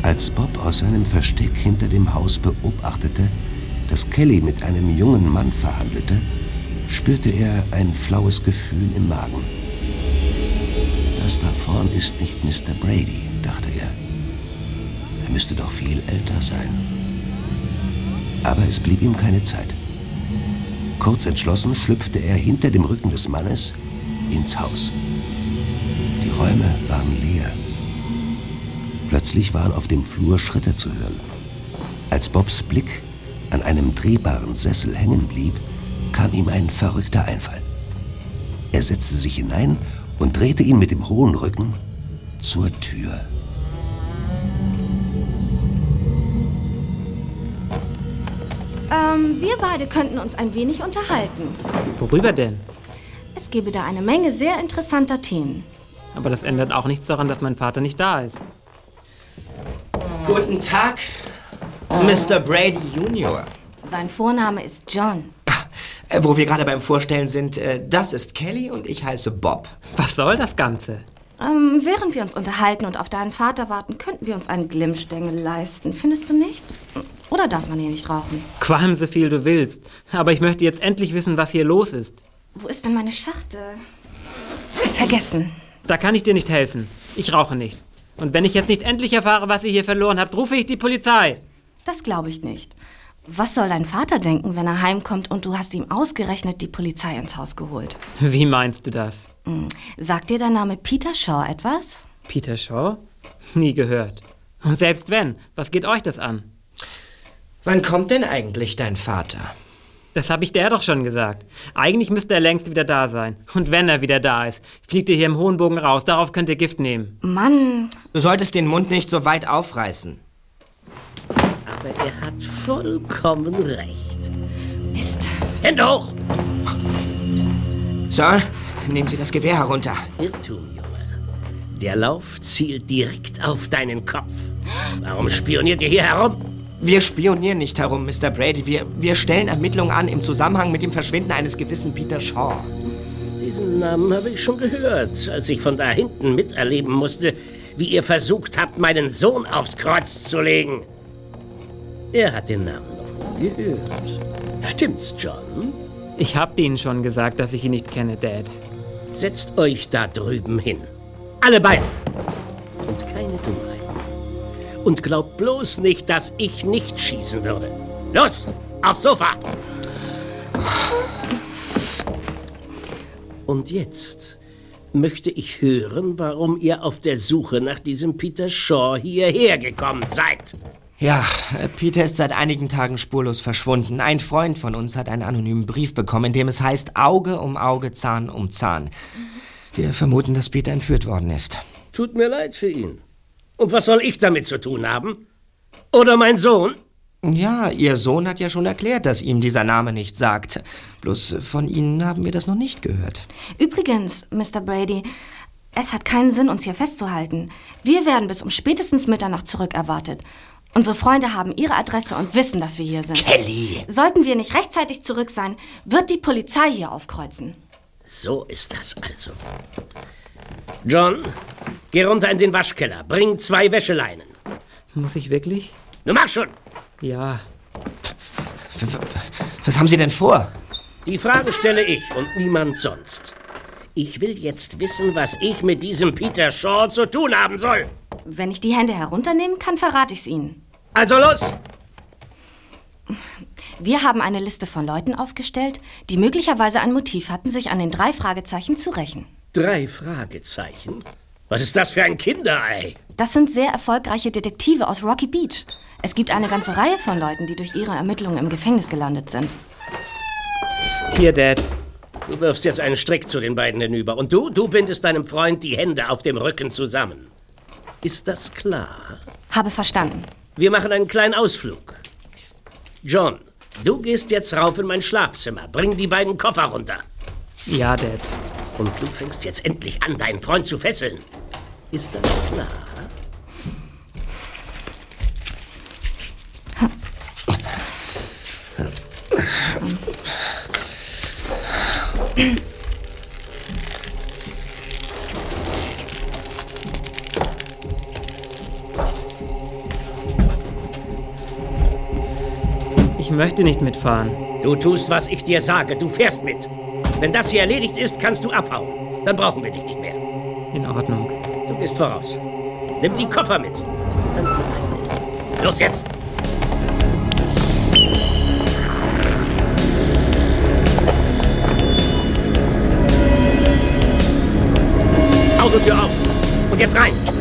Als Bob aus seinem Versteck hinter dem Haus beobachtete, dass Kelly mit einem jungen Mann verhandelte, spürte er ein flaues Gefühl im Magen. Das da vorn ist nicht Mr. Brady, dachte er. Er müsste doch viel älter sein. Aber es blieb ihm keine Zeit. Kurz entschlossen schlüpfte er hinter dem Rücken des Mannes ins Haus. Die Räume waren leer. Plötzlich waren auf dem Flur Schritte zu hören. Als Bobs Blick an einem drehbaren Sessel hängen blieb, kam ihm ein verrückter Einfall. Er setzte sich hinein und drehte ihn mit dem hohen Rücken zur Tür. Wir beide könnten uns ein wenig unterhalten. Worüber denn? Es gäbe da eine Menge sehr interessanter Themen. Aber das ändert auch nichts daran, dass mein Vater nicht da ist. Guten Tag, Mr. Brady Jr. Sein Vorname ist John. Wo wir gerade beim Vorstellen sind, das ist Kelly und ich heiße Bob. Was soll das Ganze? Während wir uns unterhalten und auf deinen Vater warten, könnten wir uns einen Glimmstängel leisten. Findest du nicht? Oder darf man hier nicht rauchen? Qualm so viel du willst. Aber ich möchte jetzt endlich wissen, was hier los ist. Wo ist denn meine Schachtel? Vergessen. Da kann ich dir nicht helfen. Ich rauche nicht. Und wenn ich jetzt nicht endlich erfahre, was ihr hier verloren habt, rufe ich die Polizei. Das glaube ich nicht. Was soll dein Vater denken, wenn er heimkommt und du hast ihm ausgerechnet die Polizei ins Haus geholt? Wie meinst du das? Sagt dir der Name Peter Shaw etwas? Peter Shaw? Nie gehört. Und selbst wenn, was geht euch das an? Wann kommt denn eigentlich dein Vater? Das habe ich der doch schon gesagt. Eigentlich müsste er längst wieder da sein. Und wenn er wieder da ist, fliegt er hier im hohen Bogen raus. Darauf könnt ihr Gift nehmen. Mann! Du solltest den Mund nicht so weit aufreißen. Aber er hat vollkommen recht. Mist. Hände hoch! Sir, nehmen Sie das Gewehr herunter. Irrtum, Junge. Der Lauf zielt direkt auf deinen Kopf. Warum spioniert ihr hier herum? Wir spionieren nicht herum, Mr. Brady. Wir stellen Ermittlungen an im Zusammenhang mit dem Verschwinden eines gewissen Peter Shaw. Diesen Namen habe ich schon gehört, als ich von da hinten miterleben musste, wie ihr versucht habt, meinen Sohn aufs Kreuz zu legen. Er hat den Namen noch nie gehört. Stimmt's, John? Ich hab Ihnen schon gesagt, dass ich ihn nicht kenne, Dad. Setzt euch da drüben hin. Alle beide. Und keine Dummheiten. Und glaubt bloß nicht, dass ich nicht schießen würde. Los, aufs Sofa! Und jetzt möchte ich hören, warum ihr auf der Suche nach diesem Peter Shaw hierher gekommen seid. Ja, Peter ist seit einigen Tagen spurlos verschwunden. Ein Freund von uns hat einen anonymen Brief bekommen, in dem es heißt, Auge um Auge, Zahn um Zahn. Wir vermuten, dass Peter entführt worden ist. Tut mir leid für ihn. Und was soll ich damit zu tun haben? Oder mein Sohn? Ja, Ihr Sohn hat ja schon erklärt, dass ihm dieser Name nicht sagt. Bloß von Ihnen haben wir das noch nicht gehört. Übrigens, Mr. Brady, es hat keinen Sinn, uns hier festzuhalten. Wir werden bis um spätestens Mitternacht zurückerwartet. Unsere Freunde haben ihre Adresse und wissen, dass wir hier sind. Kelly! Sollten wir nicht rechtzeitig zurück sein, wird die Polizei hier aufkreuzen. So ist das also. John, geh runter in den Waschkeller. Bring 2 Wäscheleinen. Muss ich wirklich? Du mach schon! Ja. Was haben Sie denn vor? Die Frage stelle ich und niemand sonst. Ich will jetzt wissen, was ich mit diesem Peter Shaw zu tun haben soll. Wenn ich die Hände herunternehmen kann, verrate ich's Ihnen. Also los! Wir haben eine Liste von Leuten aufgestellt, die möglicherweise ein Motiv hatten, sich an den 3 Fragezeichen zu rächen. 3 Fragezeichen? Was ist das für ein Kinderei? Das sind sehr erfolgreiche Detektive aus Rocky Beach. Es gibt eine ganze Reihe von Leuten, die durch ihre Ermittlungen im Gefängnis gelandet sind. Hier, Dad. Du wirfst jetzt einen Strick zu den beiden hinüber. Und du bindest deinem Freund die Hände auf dem Rücken zusammen. Ist das klar? Habe verstanden. Wir machen einen kleinen Ausflug. John, du gehst jetzt rauf in mein Schlafzimmer. Bring die beiden Koffer runter. Ja, Dad. Und du fängst jetzt endlich an, deinen Freund zu fesseln. Ist das klar? möchte nicht mitfahren. Du tust, was ich dir sage. Du fährst mit. Wenn das hier erledigt ist, kannst du abhauen. Dann brauchen wir dich nicht mehr. In Ordnung. Du gehst voraus. Nimm die Koffer mit. Dann wir beide. Los jetzt! Autotür auf. Und jetzt rein.